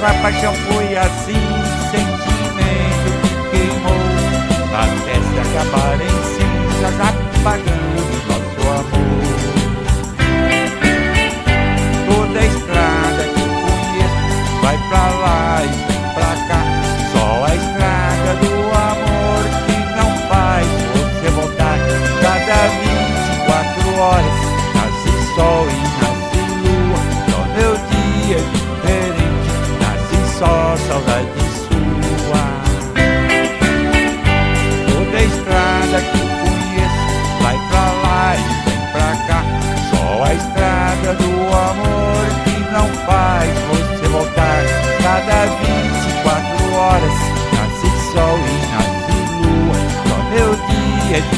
A paixão foi assim, sentimento que queimou, até se acabar em cinzas, apagando nosso amor. Toda a estrada que conheço vai pra lá e vem pra cá, só a estrada do amor que não faz você voltar. Cada 24 horas nasce sol e nasce lua, só meu dia diferente, nasce só saudade sua. Toda a estrada que conheço vai pra lá e vem pra cá, só a estrada do amor que não faz você voltar. Cada 24 horas nasce sol e nasce lua, só meu dia